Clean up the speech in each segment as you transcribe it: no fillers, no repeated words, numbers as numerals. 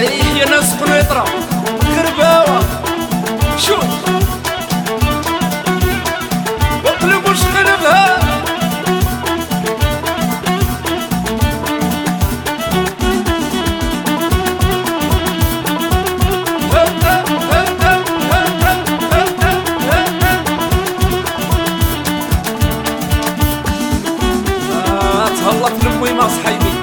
ايه يا ناس قنيطرة غرباوة شوف اطلبوا شغلبها تهلط لمي صحيبي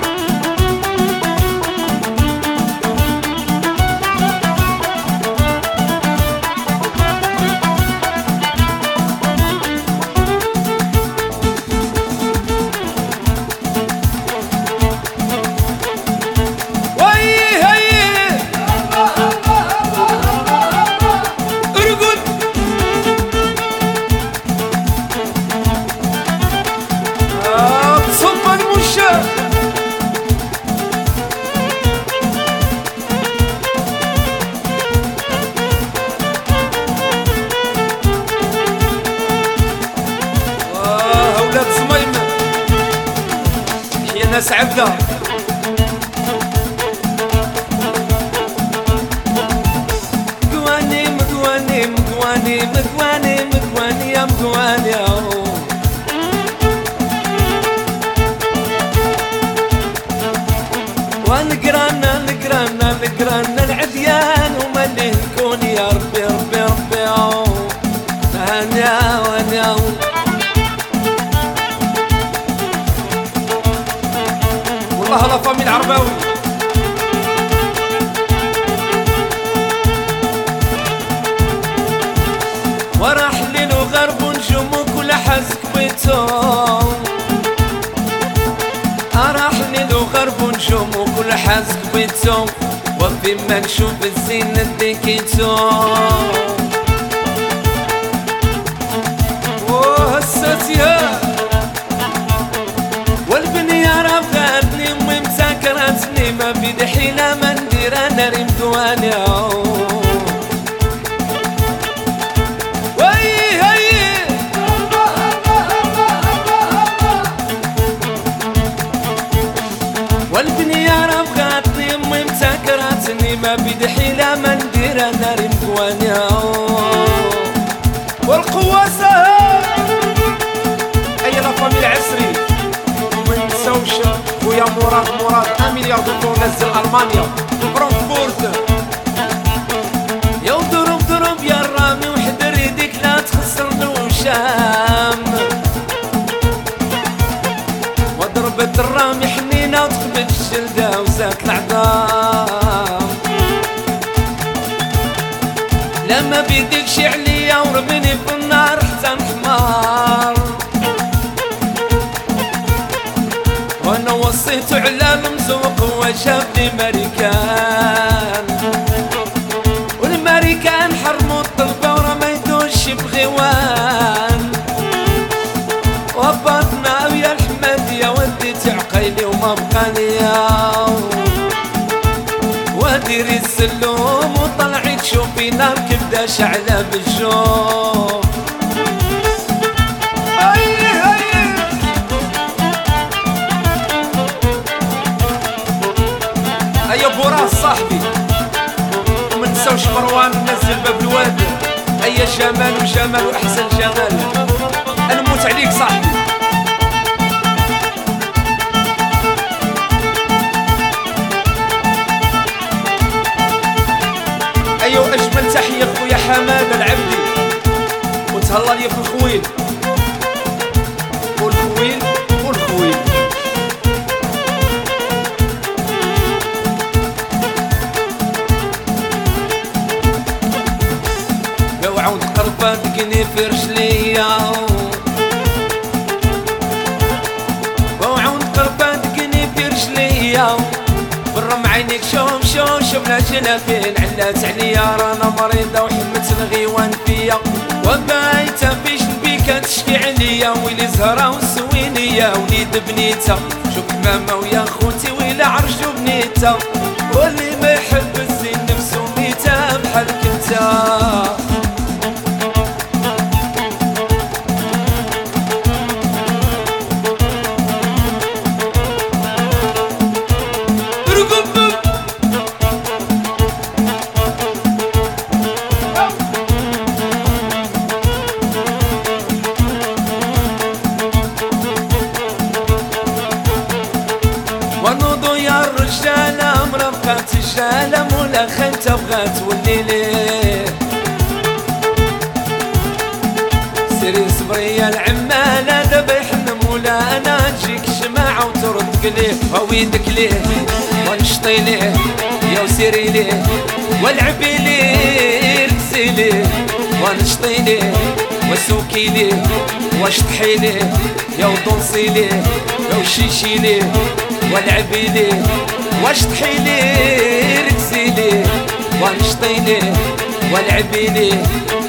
ناس عبده مقواني مقواني مقواني مقواني مقواني يا مقواني ونقرانا نقرانا نقرانا العديان وملي نكون يا ربي ربي ربي هانيا وانيا والله لا فامي العرباوي وراح ليل وغرب ونجوم وكل حزك بيتهم راح ليل وغرب ونجوم وكل حزك بيتهم وفي ما نشوف الزين نديكيتهم وهساتيها والبنية رافعتني امي مساكرتني ما في دحيلة ما ندير انا ريم دواني والبنية رافعتني امي مساكرتني ما في دحيلة ما ندير انا ريم دواني والقوة سهل اي لا فامي العسري خويا مراد 1 مليار دولار نزل المانيا فرانكفورت يا ضرب ضرب يا الرامي وحذر يديك لا تخسر الوشام وضربت الرامي حنينه وتقبل الجلده وزات العظام لما بيديك شي عليا ورميني في النار حتى نحمار وانا وصيته على المزوق وشافني ماريكان والماريكان حرموا الطلبة ورميتوش بغوان وهبطنا ويا الحمادية وديت عقيلي وما بقاليا وديري السلوم وطلعي تشوفي نار كبدة شعلة بالجوم ايا بوراس صاحبي ومنساوش مروان نزل باب الواد ايا جمال وجمال واحسن جمال نموت عليك صاحبي ايا اجمل تحيه خويا حماده العبدي وتهلا لي في الخويل والخويل والخويل وعود قربة دقني في رجليا وعود قربة دقني في رجليا برم عينيك شوف شوف شوفنا جنافين علات عليا رانا مريضة وحمت الغيوان فيا وبايتة في جنبي كتشكي عليا ويلي زهرة وسوينية وليد بنيتها شوف ماما ويا خوتي ويلا عرجو بنيتها واللي ما يحب الزين نفسو ميتة بحالك انتا ونوضو يا الرجالة مرا بقات الجالة مولا خيمتها بغات تولي ليه سيري صبري يا العمالة دابا يحن مولا انا تجيك جماعة وترد قليه ويدك ليه ونشطي ليه يا وسيري ليه والعبي ليه ركزي ليه ونشطي ليه وسوكي ليه واشطحي ليه يا ودونسي ليه يا وشيشي ليه والعبي ليه واشطحي ليه ركزي ليه ونشطي ليه والعبي ليه